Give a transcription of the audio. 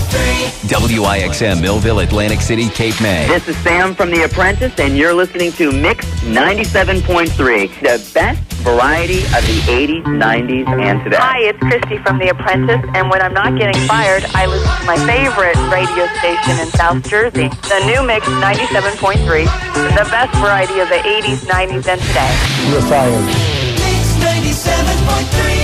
WIXM Millville, Atlantic City, Cape May. This is Sam from The Apprentice, and you're listening to Mix 97.3, the best variety of the 80s, 90s, and today. Hi, it's Christy from The Apprentice, and when I'm not getting fired, I listen to my favorite radio station in South Jersey, the new Mix 97.3, the best variety of the 80s, 90s, and today. You're fired. Mix 97.3.